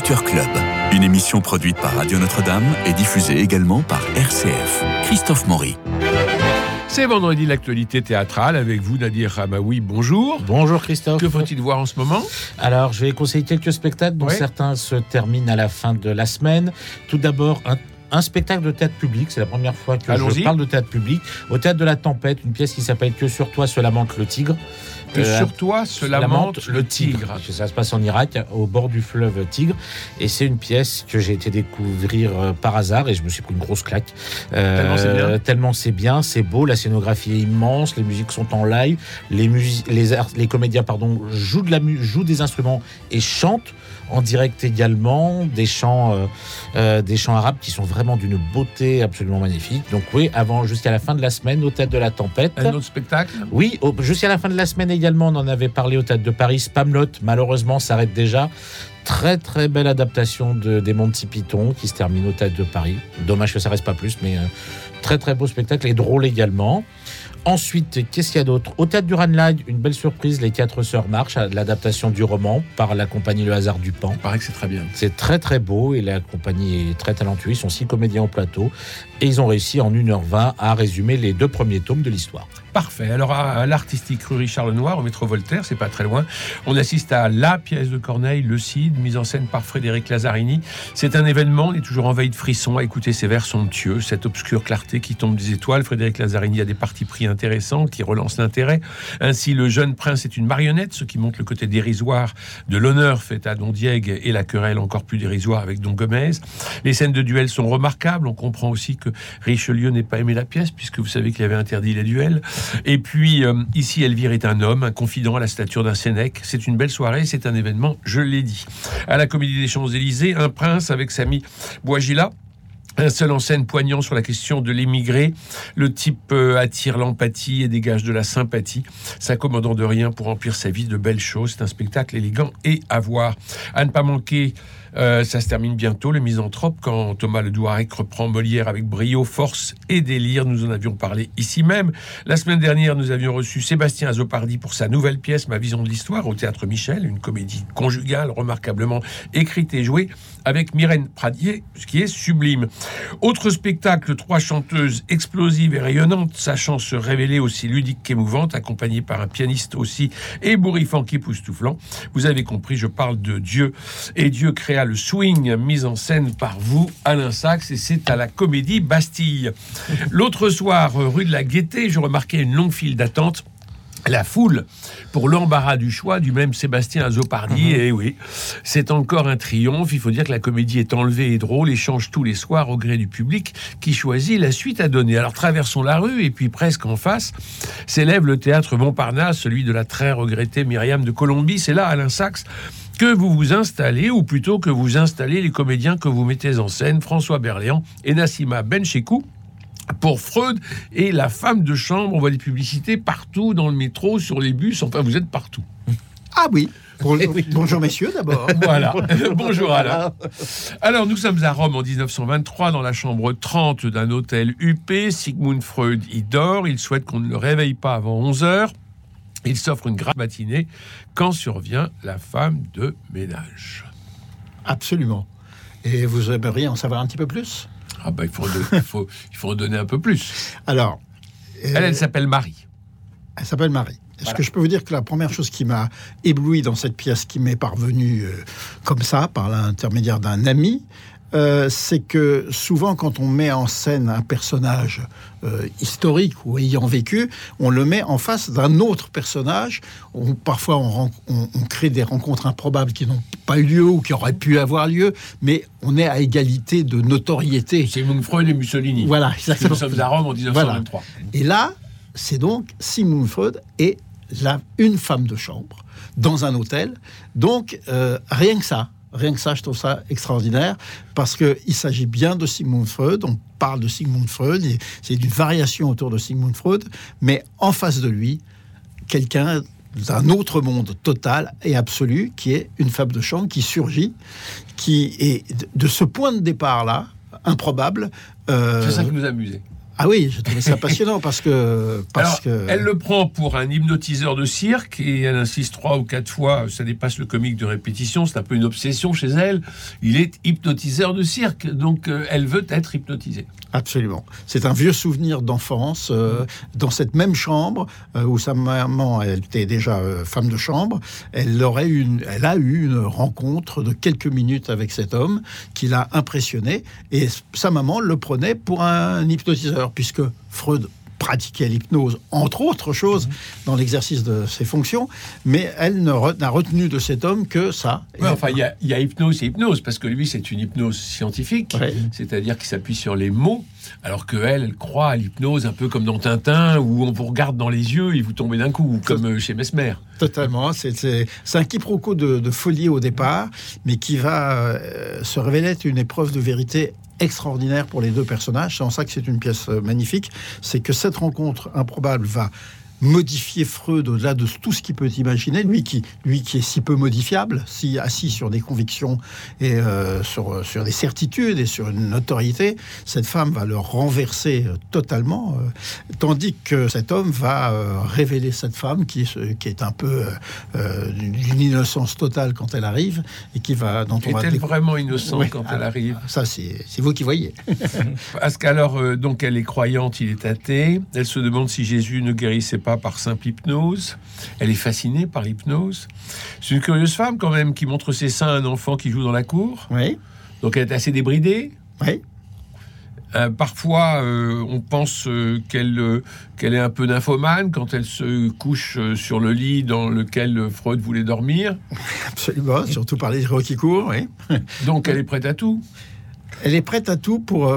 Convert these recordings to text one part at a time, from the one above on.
Culture Club, une émission produite par Radio Notre-Dame et diffusée également par RCF. Christophe Maury. C'est vendredi, l'actualité théâtrale avec vous, Nadir Hamaoui. Bonjour. Bonjour Christophe. Que faut-il voir en ce moment ? Alors, je vais conseiller quelques spectacles dont certains se terminent à la fin de la semaine. Tout d'abord, un spectacle de théâtre public. C'est la première fois que je parle de théâtre public. Au Théâtre de la Tempête, une pièce qui s'appelle « Que sur toi se lamente le tigre ». Que sur toi se lamente le tigre. Ça se passe en Irak, au bord du fleuve Tigre. Et c'est une pièce que j'ai été découvrir par hasard et je me suis pris une grosse claque. Tellement c'est bien, c'est beau, la scénographie est immense, les musiques sont en live, les comédiens jouent des instruments et chantent en direct également, des chants arabes qui sont vraiment d'une beauté absolument magnifique. Donc oui, jusqu'à la fin de la semaine au Théâtre de la Tempête. Un autre spectacle ? Oui, jusqu'à la fin de la semaine également, on en avait parlé au Théâtre de Paris. Spamalot, malheureusement, s'arrête déjà. Très très belle adaptation des Monty Python qui se termine au Théâtre de Paris. Dommage que ça reste pas plus, mais très très beau spectacle et drôle également. Ensuite, qu'est-ce qu'il y a d'autre ? Au Théâtre du Ranelagh, une belle surprise, Les Quatre Sœurs marchent, l'adaptation du roman par la compagnie Le Hasard du Pan. Il paraît que c'est très bien. C'est très très beau et la compagnie est très talentueuse. Ils sont 6 comédiens au plateau et ils ont réussi en 1h20 à résumer les 2 premiers tomes de l'histoire. Parfait. Alors à l'artistique rue Richard Lenoir, au métro Voltaire, c'est pas très loin, on assiste à la pièce de Corneille, Le Cid, mise en scène par Frédéric Lazzarini. C'est un événement, on est toujours en veille de frisson à écouter ces vers somptueux, cette obscure clarté qui tombe des étoiles. Frédéric Lazzarini a des partis pris intéressants qui relancent l'intérêt. Ainsi, le jeune prince est une marionnette, ce qui montre le côté dérisoire de l'honneur fait à Don Diègue et la querelle encore plus dérisoire avec Don Gomez. Les scènes de duel sont remarquables. On comprend aussi que Richelieu n'ait pas aimé la pièce, puisque vous savez qu'il avait interdit les duels. Et puis, ici, Elvire est un homme, un confident à la stature d'un Sénèque. C'est une belle soirée, c'est un événement, je l'ai dit. À la Comédie des Champs-Élysées, un prince avec Samy Bouajila. Un seul en scène poignant sur la question de l'émigré. Le type attire l'empathie et dégage de la sympathie, s'accommodant de rien pour remplir sa vie de belles choses. C'est un spectacle élégant et à voir. À ne pas manquer, ça se termine bientôt, Le Misanthrope, quand Thomas Le Douarec reprend Molière avec brio, force et délire. Nous en avions parlé ici même. La semaine dernière, nous avions reçu Sébastien Azopardi pour sa nouvelle pièce, Ma vision de l'histoire, au Théâtre Michel, une comédie conjugale remarquablement écrite et jouée avec Myrène Pradier, ce qui est sublime. Autre spectacle, 3 chanteuses explosives et rayonnantes, sachant se révéler aussi ludiques qu'émouvantes, accompagnées par un pianiste aussi ébouriffant qu'époustouflant. Vous avez compris, je parle de Dieu. Et Dieu créa le swing, mise en scène par vous, Alain Sachs, et c'est à la Comédie Bastille. L'autre soir, rue de la Gaîté, je remarquais une longue file d'attente. La foule, pour l'embarras du choix du même Sébastien Azopardi. Et oui, c'est encore un triomphe. Il faut dire que la comédie est enlevée et drôle et change tous les soirs au gré du public qui choisit la suite à donner. Alors traversons la rue et puis presque en face s'élève le théâtre Montparnasse, celui de la très regrettée Myriam de Colombie. C'est là, Alain Sachs, que vous vous installez, ou plutôt que vous installez les comédiens que vous mettez en scène, François Berléand et Nassima Benchekou, pour Freud et la femme de chambre. On voit des publicités partout, dans le métro, sur les bus, enfin vous êtes partout. Ah oui. Bonjour messieurs d'abord. Voilà, bonjour Alain. Alors nous sommes à Rome en 1923 dans la chambre 30 d'un hôtel huppé. Sigmund Freud y dort, il souhaite qu'on ne le réveille pas avant 11h. Il s'offre une grave matinée quand survient la femme de ménage. Absolument. Et vous aimeriez en savoir un petit peu plus ? Ah ben, il faut en donner un peu plus. Alors, elle s'appelle Marie. Elle s'appelle Marie. Est-ce que je peux vous dire que la première chose qui m'a ébloui dans cette pièce, qui m'est parvenue comme ça, par l'intermédiaire d'un ami, c'est que souvent, quand on met en scène un personnage historique ou ayant vécu, on le met en face d'un autre personnage. Parfois, on crée des rencontres improbables qui n'ont pas eu lieu ou qui auraient pu avoir lieu, mais on est à égalité de notoriété. Sigmund Freud et Mussolini. Voilà, exactement. Nous sommes à Rome en 1923. Voilà. Et là, c'est donc Sigmund Freud et une femme de chambre dans un hôtel. Donc, rien que ça, je trouve ça extraordinaire, parce qu'il s'agit bien de Sigmund Freud, on parle de Sigmund Freud, et c'est une variation autour de Sigmund Freud, mais en face de lui, quelqu'un d'un autre monde total et absolu, qui est une femme de chambre qui surgit, qui est de ce point de départ-là, improbable. C'est ça qui nous a amusé. Ah oui, j'ai trouvé ça passionnant parce que... Elle le prend pour un hypnotiseur de cirque et elle insiste 3 ou 4 fois, ça dépasse le comique de répétition, c'est un peu une obsession chez elle. Il est hypnotiseur de cirque, donc elle veut être hypnotisée. Absolument. C'est un vieux souvenir d'enfance, dans cette même chambre où sa maman, elle était déjà femme de chambre, elle a eu une rencontre de quelques minutes avec cet homme qui l'a impressionné et sa maman le prenait pour un hypnotiseur puisque Freud pratiquait l'hypnose, entre autres choses, dans l'exercice de ses fonctions, mais elle n'a retenu de cet homme que ça. Ouais, enfin, il y a hypnose et hypnose, parce que lui, c'est une hypnose scientifique, c'est-à-dire qu'il s'appuie sur les mots, alors qu'elle croit à l'hypnose, un peu comme dans Tintin, où on vous regarde dans les yeux et vous tombez d'un coup, comme chez Mesmer. Totalement, c'est un quiproquo de folie au départ, mais qui va se révéler être une épreuve de vérité extraordinaire pour les deux personnages. C'est en ça que c'est une pièce magnifique. C'est que cette rencontre improbable va modifier Freud au-delà de tout ce qu'il peut imaginer. Lui qui est si peu modifiable, si assis sur des convictions et sur des certitudes et sur une notoriété, cette femme va le renverser totalement, tandis que cet homme va révéler cette femme qui est un peu d'une innocence totale quand elle arrive et Est-elle vraiment innocente quand elle arrive? Ça, c'est vous qui voyez. Parce qu'alors, donc, elle est croyante, il est athée. Elle se demande si Jésus ne guérissait pas par simple hypnose. Elle est fascinée par l'hypnose. C'est une curieuse femme quand même qui montre ses seins à un enfant qui joue dans la cour. Oui. Donc elle est assez débridée. Oui. Parfois, on pense qu'elle est un peu nymphomane quand elle se couche sur le lit dans lequel Freud voulait dormir. Absolument, surtout par les héros qui courent. Oui. Donc elle est prête à tout. Elle est prête à tout pour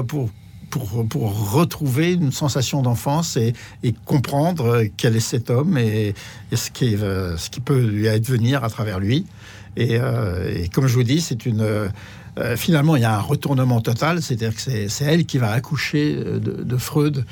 retrouver une sensation d'enfance et comprendre quel est cet homme et ce qui peut lui advenir à travers lui. Et comme je vous dis, c'est finalement, il y a un retournement total, c'est-à-dire que c'est elle qui va accoucher de Freud.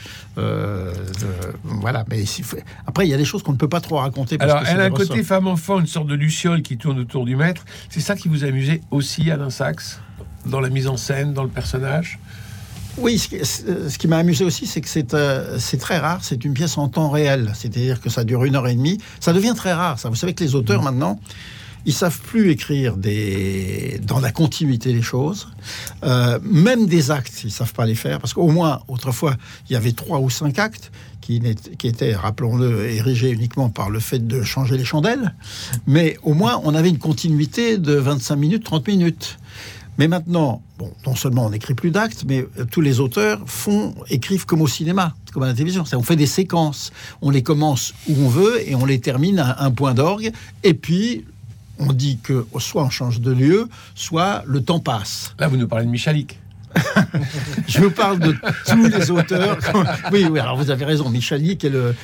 Voilà. Mais après, il y a des choses qu'on ne peut pas trop raconter. Alors, elle a un côté femme-enfant, une sorte de luciole qui tourne autour du maître. C'est ça qui vous amusait aussi, Alain Sachs, dans la mise en scène, dans le personnage? Oui, ce qui m'a amusé aussi, c'est que c'est très rare. C'est une pièce en temps réel, c'est-à-dire que ça dure 1h30. Ça devient très rare. Ça, vous savez que les auteurs maintenant, ils savent plus écrire dans la continuité des choses. Même des actes, ils savent pas les faire parce qu'au moins autrefois, il y avait 3 ou 5 actes qui étaient, rappelons-le, érigés uniquement par le fait de changer les chandelles. Mais au moins, on avait une continuité de 25 minutes, 30 minutes. Mais maintenant, non seulement on n'écrit plus d'actes, mais tous les auteurs écrivent comme au cinéma, comme à la télévision. On fait des séquences. On les commence où on veut et on les termine à un point d'orgue. Et puis, on dit que soit on change de lieu, soit le temps passe. Là, vous nous parlez de Michalik. Je vous parle de tous les auteurs. Oui, alors vous avez raison. Michalik est le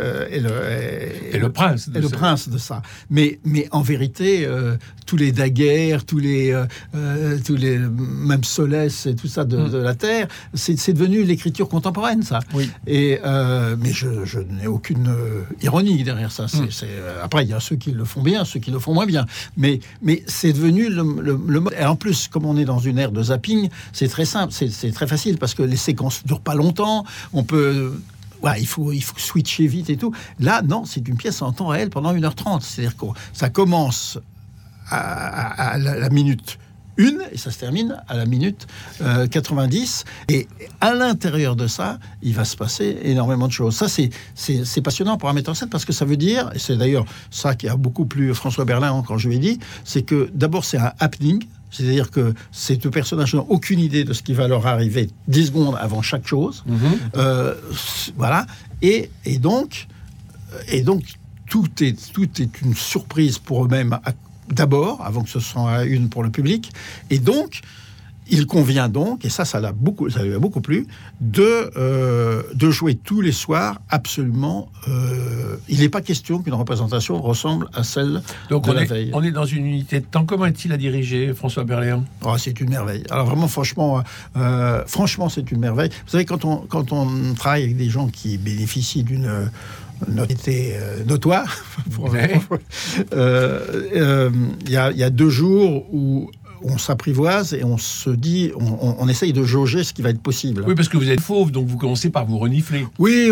prince de ça. Mais en vérité, tous les Daguerre, tous les même Solès et tout ça de la Terre, c'est devenu l'écriture contemporaine, ça. Oui. Et mais je n'ai aucune ironie derrière ça. Après, il y a ceux qui le font bien, ceux qui le font moins bien. Mais c'est devenu le mode. Et en plus, comme on est dans une ère de zapping, c'est très simple, c'est très facile parce que les séquences ne durent pas longtemps. On peut... Ouais, il faut switcher vite et tout. Là, non, c'est une pièce en temps réel pendant 1h30. C'est-à-dire que ça commence à la minute 1 et ça se termine à la minute 90. Et à l'intérieur de ça, il va se passer énormément de choses. Ça, c'est passionnant pour un metteur en scène parce que ça veut dire, et c'est d'ailleurs ça qui a beaucoup plu François Berlin quand je lui ai dit, c'est que d'abord c'est un happening. C'est-à-dire que ces deux personnages n'ont aucune idée de ce qui va leur arriver 10 secondes avant chaque chose. Voilà. Et donc, tout est une surprise pour eux-mêmes d'abord, avant que ce soit une pour le public. Et donc, il convient donc, et ça lui a beaucoup plu, de jouer tous les soirs absolument. Il n'est pas question qu'une représentation ressemble à celle de la veille. On est dans une unité de temps. Comment est-il à diriger, François Berléand? C'est une merveille. Alors vraiment, franchement, c'est une merveille. Vous savez, quand on travaille avec des gens qui bénéficient d'une notoriété notoire, il y a 2 jours où on s'apprivoise et on se dit, on essaye de jauger ce qui va être possible. Oui, parce que vous êtes fauve, donc vous commencez par vous renifler. Oui,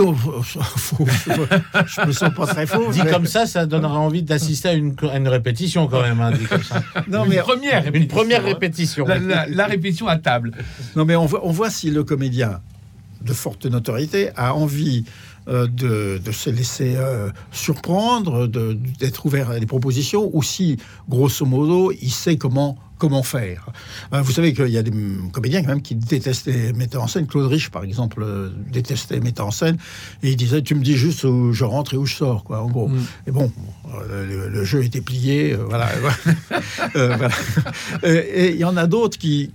je me sens pas très fauve. Dit comme ça donnerait envie d'assister à une répétition quand même. Dit comme ça. Non, mais une première répétition. La répétition à table. Non, mais on voit si le comédien de forte notoriété a envie de se laisser surprendre, d'être ouvert à des propositions, ou si, grosso modo, il sait comment faire. Vous savez qu'il y a des comédiens quand même qui détestent les metteurs en scène. Claude Rich, par exemple, détestait les metteurs en scène, et il disait, tu me dis juste où je rentre et où je sors, quoi, en gros. Et bon, le jeu était plié, voilà. Voilà. Et il y en a d'autres qui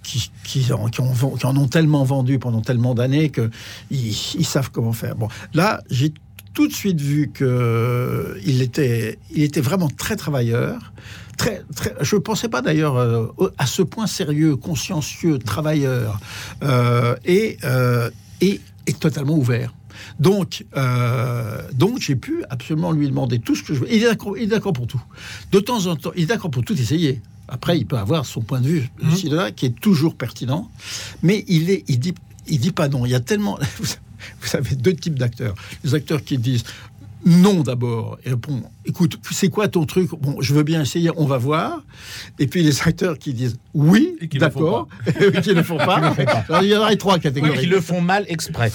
en ont tellement vendu pendant tellement d'années qu'ils savent comment faire. Bon, là, j'ai tout de suite vu qu'il était vraiment très travailleur. Je ne pensais pas d'ailleurs à ce point sérieux, consciencieux, travailleur et totalement ouvert. Donc j'ai pu absolument lui demander tout ce que je veux. Il est d'accord pour tout. De temps en temps, il est d'accord pour tout essayer. Après, il peut avoir son point de vue ci, de là, qui est toujours pertinent, mais il dit pas non. Il y a tellement... Vous savez, deux types d'acteurs. Les acteurs qui disent non d'abord, et bon, écoute, c'est quoi ton truc? Bon, je veux bien essayer, on va voir. Et puis les acteurs qui disent oui, d'accord, et qui ne le font pas. Alors, il y en a trois catégories. Oui, qui le font mal exprès.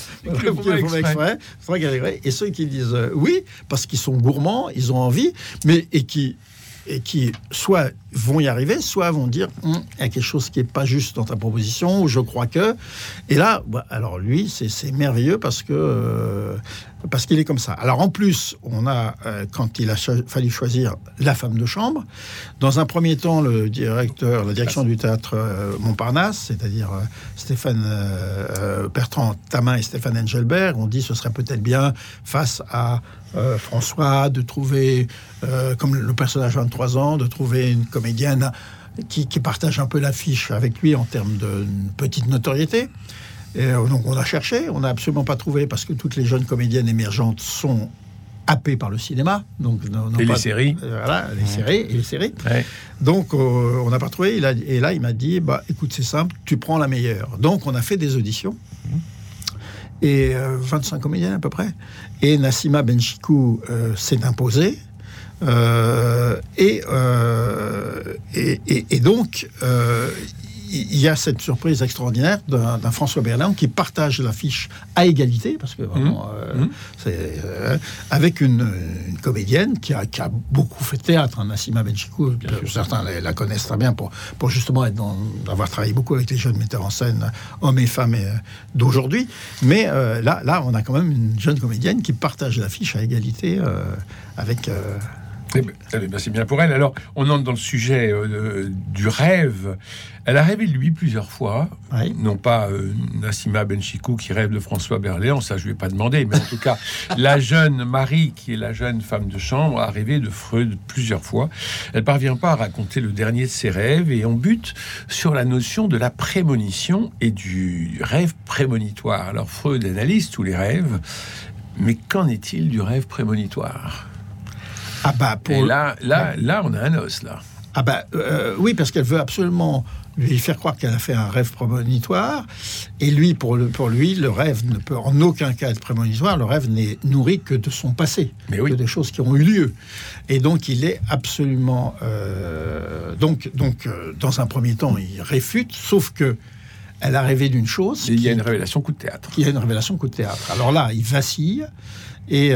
Trois catégories. Et ceux qui disent oui, parce qu'ils sont gourmands, ils ont envie, mais et qui soit vont y arriver, soit vont dire il y a quelque chose qui n'est pas juste dans ta proposition, ou je crois que... Et là, alors lui, c'est merveilleux parce qu'il est comme ça. Alors en plus, on a, quand il a fallu choisir la femme de chambre, dans un premier temps, la direction du théâtre Montparnasse, c'est-à-dire Stéphane Bertrand Tamin et Stéphane Engelbert, ont dit ce serait peut-être bien face à François de trouver, comme le personnage 23 ans, de trouver une comédienne qui partage un peu l'affiche avec lui en termes de petite notoriété. Et donc on a cherché, on n'a absolument pas trouvé, parce que toutes les jeunes comédiennes émergentes sont happées par le cinéma. Donc, les séries. Voilà, les séries. Ouais. Donc on n'a pas trouvé. Et là, il m'a dit, écoute, c'est simple, tu prends la meilleure. Donc on a fait des auditions. Et 25 comédiennes à peu près. Et Nassima Benchikou s'est imposée. Et donc, il y a cette surprise extraordinaire d'un François Berléand qui partage l'affiche à égalité, parce que vraiment, avec une comédienne qui a beaucoup fait théâtre, Nassima Benchikou. Certains la connaissent très bien pour justement avoir travaillé beaucoup avec les jeunes metteurs en scène, hommes et femmes d'aujourd'hui. Mais là, on a quand même une jeune comédienne qui partage l'affiche à égalité avec... c'est bien pour elle. Alors, on entre dans le sujet du rêve. Elle a rêvé de lui plusieurs fois. Oui. Non pas Nassima Benchikou qui rêve de François Berléand, ça je ne vais pas demander, mais en tout cas, la jeune Marie, qui est la jeune femme de chambre, a rêvé de Freud plusieurs fois. Elle ne parvient pas à raconter le dernier de ses rêves, et on bute sur la notion de la prémonition et du rêve prémonitoire. Alors, Freud analyse tous les rêves, mais qu'en est-il du rêve prémonitoire ? Et là, on a un os, là. Oui, parce qu'elle veut absolument lui faire croire qu'elle a fait un rêve prémonitoire. Et lui, pour lui, le rêve ne peut en aucun cas être prémonitoire. Le rêve n'est nourri que de son passé, que des choses qui ont eu lieu. Et donc, il est absolument... dans un premier temps, il réfute, sauf que elle a rêvé d'une chose... Il y a une révélation coup de théâtre. Il y a une révélation coup de théâtre. Alors là, il vacille... Et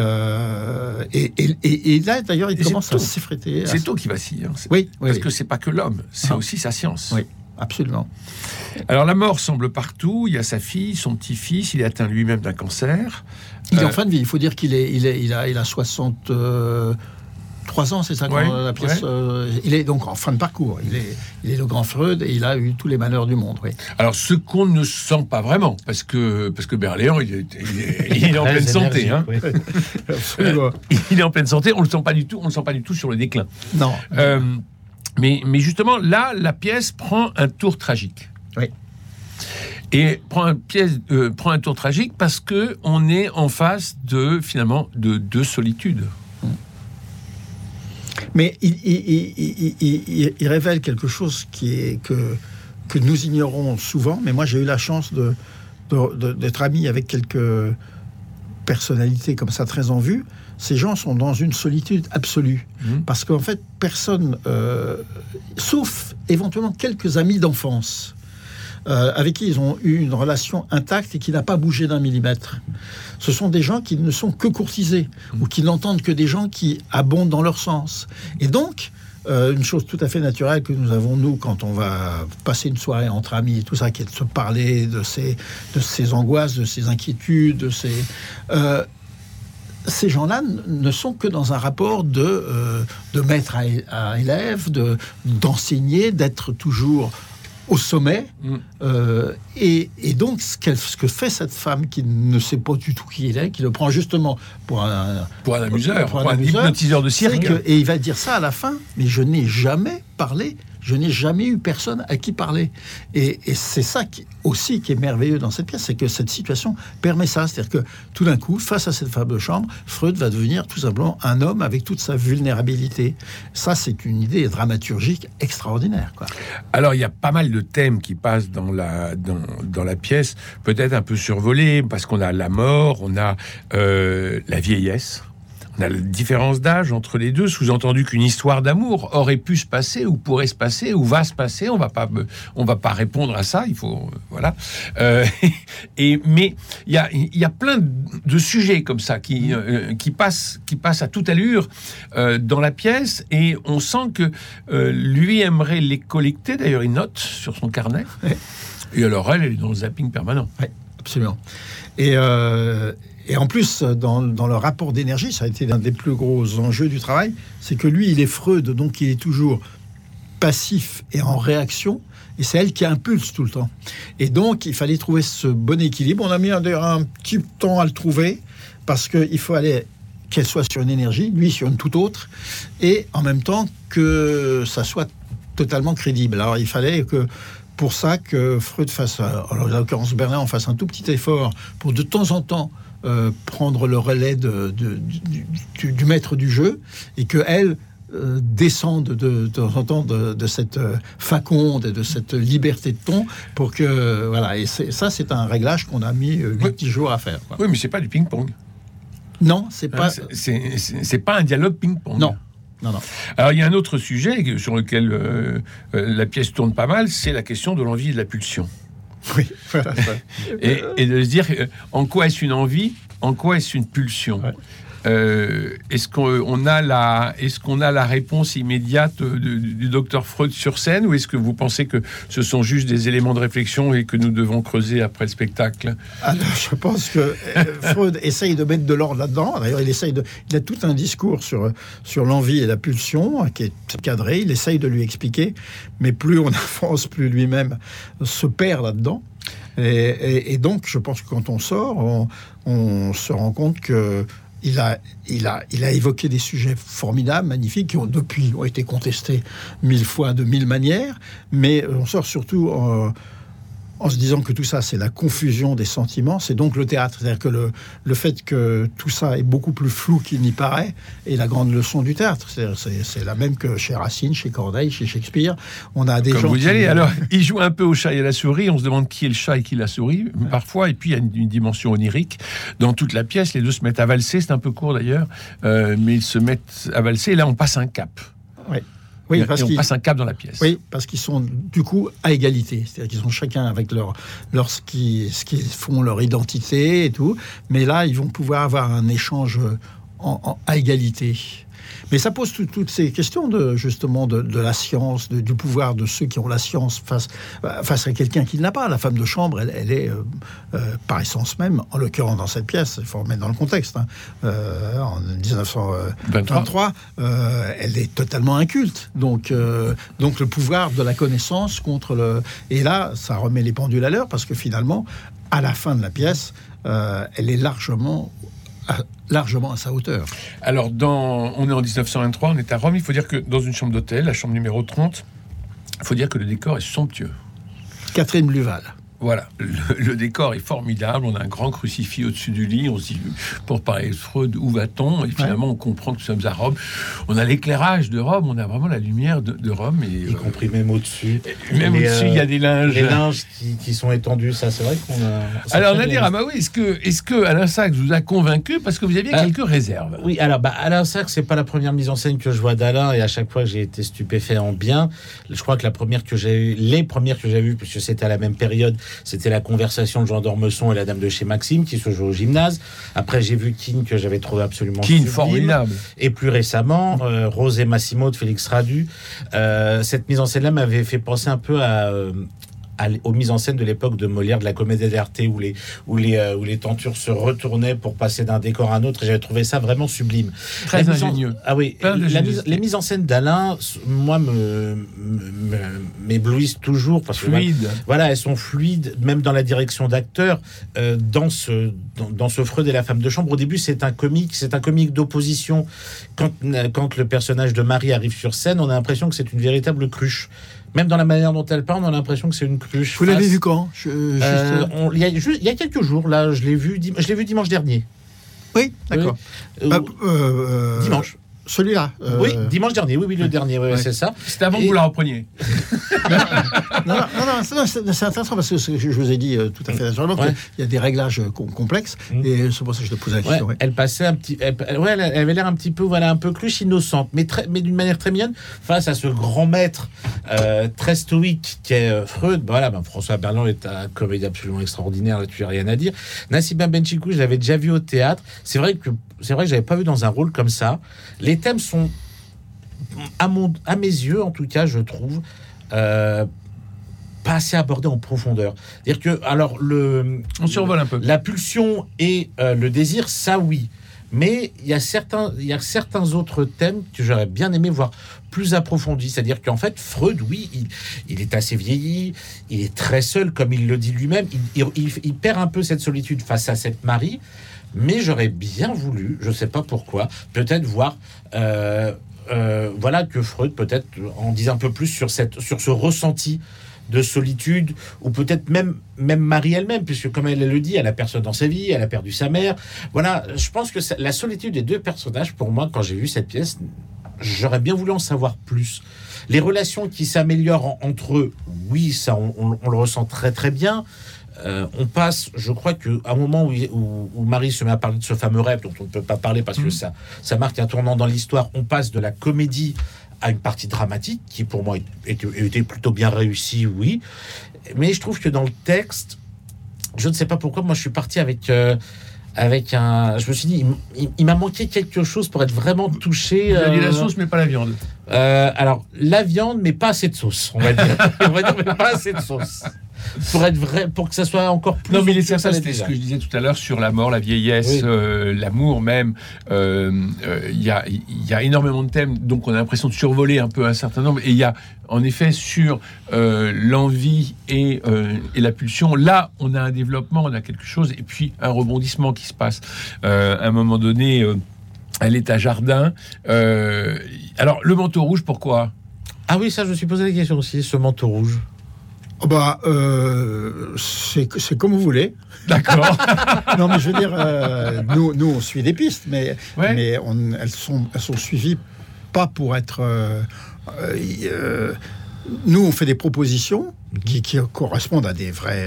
là, d'ailleurs, il commence à s'effréter. C'est toi qui vacille. Oui. Parce que c'est pas que l'homme, c'est aussi sa science. Oui, absolument. Alors, la mort semble partout. Il y a sa fille, son petit-fils. Il est atteint lui-même d'un cancer. Il est en fin de vie. Il faut dire qu'il a 63 ans, c'est ça, la pièce. Il est donc en fin de parcours. Il est le grand Freud et il a eu tous les malheurs du monde. Oui. Alors, ce qu'on ne sent pas vraiment, parce que Berléand, il est en pleine santé. Hein. Oui. Il est en pleine santé. On le sent pas du tout. On le sent pas du tout sur le déclin. Non. Mais justement, là, la pièce prend un tour tragique. Oui. Et prend un tour tragique parce que on est en face de deux solitudes. Mais il révèle quelque chose que nous ignorons souvent. Mais moi, j'ai eu la chance d'être ami avec quelques personnalités comme ça très en vue. Ces gens sont dans une solitude absolue. Parce qu'en fait, personne, sauf éventuellement quelques amis d'enfance, avec qui ils ont eu une relation intacte et qui n'a pas bougé d'un millimètre. Ce sont des gens qui ne sont que courtisés ou qui n'entendent que des gens qui abondent dans leur sens. Et donc, une chose tout à fait naturelle que nous avons, nous, quand on va passer une soirée entre amis et tout ça, qui est de se parler de ses angoisses, de ses inquiétudes, ces gens-là ne sont que dans un rapport de maître à élève, d'enseigner, d'être toujours au sommet. Et donc, ce que fait cette femme qui ne sait pas du tout qui il est, qui le prend justement pour un amuseur, pour un hypnotiseur de cirque. Et il va dire ça à la fin, mais je n'ai jamais parlé. Je n'ai jamais eu personne à qui parler. Et c'est ça qui est merveilleux dans cette pièce, c'est que cette situation permet ça. C'est-à-dire que tout d'un coup, face à cette femme de chambre, Freud va devenir tout simplement un homme avec toute sa vulnérabilité. Ça, c'est une idée dramaturgique extraordinaire, quoi. Alors, il y a pas mal de thèmes qui passent dans la pièce, peut-être un peu survolés, parce qu'on a la mort, on a la vieillesse. On a la différence d'âge entre les deux, sous-entendu qu'une histoire d'amour aurait pu se passer, ou pourrait se passer, ou va se passer. On va pas répondre à ça. Il faut voilà. Mais il y a plein de sujets comme ça qui passent à toute allure dans la pièce, et on sent que lui aimerait les collecter. D'ailleurs, il note sur son carnet. Ouais. Et alors elle est dans le zapping permanent. Oui, absolument. Et en plus, dans le rapport d'énergie, ça a été l'un des plus gros enjeux du travail, c'est que lui, il est Freud, donc il est toujours passif et en réaction, et c'est elle qui impulse tout le temps. Et donc, il fallait trouver ce bon équilibre. On a mis un petit temps à le trouver, parce qu'il faut aller qu'elle soit sur une énergie, lui sur une toute autre, et en même temps que ça soit totalement crédible. Alors, il fallait que pour ça que Freud fasse, en l'occurrence Bernard, on fasse un tout petit effort pour de temps en temps prendre le relais du maître du jeu, et qu'elle descende de temps en temps de cette faconde et de cette liberté de ton, pour que voilà. Et c'est un réglage qu'on a mis 8 jours à faire, quoi. Oui, mais c'est pas du ping-pong. Non, c'est pas. C'est pas un dialogue ping-pong. Non. Alors, il y a un autre sujet sur lequel la pièce tourne pas mal, c'est la question de l'envie et de la pulsion. Oui, voilà. et de se dire, en quoi est-ce une envie, en quoi est-ce une pulsion ? Ouais. Est-ce qu'on a la réponse immédiate du docteur Freud sur scène, ou est-ce que vous pensez que ce sont juste des éléments de réflexion et que nous devons creuser après le spectacle ? Alors, je pense que Freud essaye de mettre de l'ordre là-dedans. D'ailleurs, il a tout un discours sur l'envie et la pulsion qui est cadré. Il essaye de lui expliquer, mais plus on avance, plus lui-même se perd là-dedans. Et donc, je pense que quand on sort, on se rend compte que il a évoqué des sujets formidables, magnifiques, qui ont été contestés 1000 fois de 1000 manières, mais on sort surtout en se disant que tout ça, c'est la confusion des sentiments, c'est donc le théâtre. C'est-à-dire que le fait que tout ça est beaucoup plus flou qu'il n'y paraît est la grande leçon du théâtre. C'est la même que chez Racine, chez Corneille, chez Shakespeare. On a des gens vous y allez. Alors, il joue un peu au chat et à la souris. On se demande qui est le chat et qui est la souris, parfois. Et puis, il y a une dimension onirique. Dans toute la pièce, les deux se mettent à valser. C'est un peu court, d'ailleurs. Mais ils se mettent à valser. Et là, on passe un cap. Oui, on passe un cap dans la pièce. Oui, parce qu'ils sont du coup à égalité. C'est-à-dire qu'ils sont chacun avec ce qu'ils font, leur identité et tout. Mais là, ils vont pouvoir avoir un échange à égalité. Mais ça pose toutes ces questions justement de la science, du pouvoir de ceux qui ont la science face à quelqu'un qui ne l'a pas. La femme de chambre, elle est par essence même, en l'occurrence dans cette pièce, il faut remettre dans le contexte, en 1923, elle est totalement inculte. Donc le pouvoir de la connaissance contre le... Et là, ça remet les pendules à l'heure, parce que finalement, à la fin de la pièce, elle est largement à sa hauteur. Alors, on est en 1923, on est à Rome. Il faut dire que dans une chambre d'hôtel, la chambre numéro 30, il faut dire que le décor est somptueux. Catherine Bluval. Voilà, le décor est formidable. On a un grand crucifix au-dessus du lit. On se dit, pour parler de Freud, où va-t-on ? Et finalement, on comprend que nous sommes à Rome. On a l'éclairage de Rome. On a vraiment la lumière de Rome. Et, y compris même au-dessus. Même au-dessus, il y a des linges. Les linges qui sont étendus, ça, c'est vrai qu'on a... Alors, Nadir Amaoui, est-ce que Alain Sachs vous a convaincu ? Parce que vous aviez quelques réserves. Oui, alors, Alain Sachs, c'est pas la première mise en scène que je vois d'Alain. Et à chaque fois, j'ai été stupéfait en bien. Je crois que les premières que j'ai vues, puisque c'était à la même période, c'était La Conversation de Jean d'Ormesson et La Dame de chez Maxime, qui se joue au gymnase. Après, j'ai vu Keane, que j'avais trouvé absolument sublime. Formidable. Et plus récemment, Rose et Massimo de Félix Radu. Cette mise en scène-là m'avait fait penser un peu aux mises en scène de l'époque de Molière, de la Comédie dell'arte, où les tentures se retournaient pour passer d'un décor à un autre. Et j'avais trouvé ça vraiment sublime. Très ingénieux. Ah oui, les mises en scène d'Alain, moi, m'éblouissent toujours. Parce fluides. Que, voilà, elles sont fluides, même dans la direction d'acteur. Dans ce Freud et la femme de chambre, au début, c'est un comique d'opposition. Quand le personnage de Marie arrive sur scène, on a l'impression que c'est une véritable cruche. Même dans la manière dont elle parle, on a l'impression que c'est une cruche. Vous l'avez vu quand ? Il y a quelques jours, là, je l'ai vu dimanche dernier. Oui, d'accord. Dimanche. Celui-là. Oui, dimanche dernier. Oui, le dernier. Oui, c'est ça. C'était avant que vous la repreniez. Non, c'est intéressant parce que je vous ai dit tout à fait naturellement qu'il y a des réglages complexes et c'est pour ça que je te posais la question. Elle passait un petit, elle avait l'air un petit peu, un peu cruche, innocente, mais d'une manière très mignonne face à ce grand maître très stoïque qui est Freud. François Berland est un comédien absolument extraordinaire. Là, tu n'as rien à dire. Nassima Benchikou, je l'avais déjà vu au théâtre. C'est vrai que j'avais pas vu dans un rôle comme ça. Les thèmes sont, à mes yeux, en tout cas, je trouve, pas assez abordés en profondeur. C'est-à-dire que, on survole un peu. La pulsion et le désir, ça oui. Mais il y a certains autres thèmes que j'aurais bien aimé voir plus approfondis. C'est-à-dire qu'en fait, Freud, oui, il est assez vieilli, il est très seul, comme il le dit lui-même. Il perd un peu cette solitude face à cette Marie. Mais j'aurais bien voulu, je ne sais pas pourquoi, peut-être voir, que Freud peut-être en dise un peu plus sur ce ressenti de solitude, ou peut-être même Marie elle-même, puisque comme elle le dit, elle a personne dans sa vie, elle a perdu sa mère. Voilà, je pense que la solitude des deux personnages, pour moi, quand j'ai vu cette pièce, j'aurais bien voulu en savoir plus. Les relations qui s'améliorent entre eux, oui, ça, on le ressent très très bien. On passe, je crois qu'à un moment où Marie se met à parler de ce fameux rêve dont on ne peut pas parler parce que ça marque un tournant dans l'histoire, on passe de la comédie à une partie dramatique qui pour moi était plutôt bien réussie, oui. Mais je trouve que dans le texte, je ne sais pas pourquoi, moi je suis parti avec je me suis dit, il m'a manqué quelque chose pour être vraiment touché. Vous avez dit la sauce, mais pas la viande. Alors, la viande, mais pas assez de sauce, on va dire. Mais pas assez de sauce. Pour être vrai, pour que ça soit encore plus. Non, mais ça, c'était ce que je disais tout à l'heure sur la mort, la vieillesse, l'amour même. Il y a énormément de thèmes, donc on a l'impression de survoler un peu un certain nombre. Et il y a, en effet, sur l'envie et la pulsion, là, on a un développement, on a quelque chose, et puis un rebondissement qui se passe. À un moment donné, elle est à Jardin. Alors, le manteau rouge, pourquoi ? Ah oui, ça, je me suis posé la question aussi, ce manteau rouge. C'est comme vous voulez. D'accord. Non, mais je veux dire, nous on suit des pistes, mais elles sont suivies pas pour être. Nous, on fait des propositions qui correspondent à des vrais.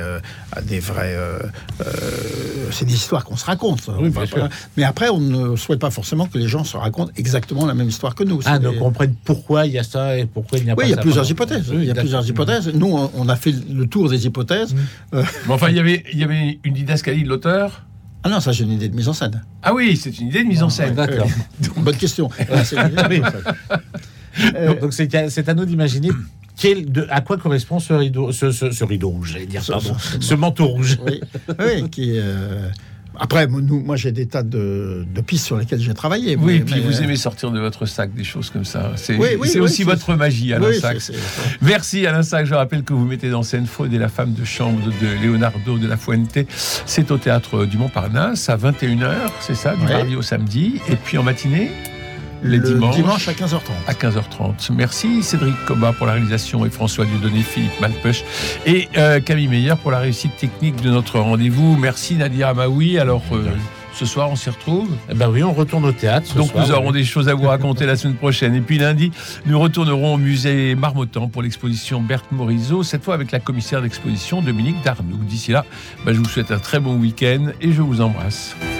C'est des histoires qu'on se raconte. Oui, mais après, on ne souhaite pas forcément que les gens se racontent exactement la même histoire que nous. Donc comprennent pourquoi il y a ça et pourquoi il n'y a pas ça. Oui, il y a plusieurs hypothèses. Il y a plusieurs hypothèses. Nous, on a fait le tour des hypothèses. Mais enfin, il y avait une didascalie de l'auteur. Ah non, ça, j'ai une idée de mise en scène. Ah oui, c'est une idée de mise en scène. D'accord. Bonne question. C'est une idée de mise en scène. Donc c'est à nous d'imaginer à quoi correspond ce rideau, ce rideau rouge, j'allais dire, ce manteau rouge. Oui, qui. Après, moi, j'ai des tas de pistes sur lesquelles j'ai travaillé. Oui, et puis vous aimez sortir de votre sac des choses comme ça. C'est aussi votre magie, Alain Sachs. Merci, Alain Sachs. Je rappelle que vous mettez en scène Freud et la femme de chambre de Leonardo de la Fuente. C'est au théâtre du Montparnasse à 21h, c'est ça, du mardi au samedi. Et puis en matinée les dimanche à 15h30. À 15h30. Merci Cédric Cobat pour la réalisation et François Dieudonné, Philippe Malpeuch et Camille Meyer pour la réussite technique de notre rendez-vous. Merci Nadia Amaoui. Alors, ce soir, on s'y retrouve. Oui, on retourne au théâtre. Donc nous aurons des choses à vous raconter la semaine prochaine. Et puis lundi, nous retournerons au musée Marmottan pour l'exposition Berthe Morisot, cette fois avec la commissaire d'exposition Dominique Darnoux. D'ici là, je vous souhaite un très bon week-end et je vous embrasse.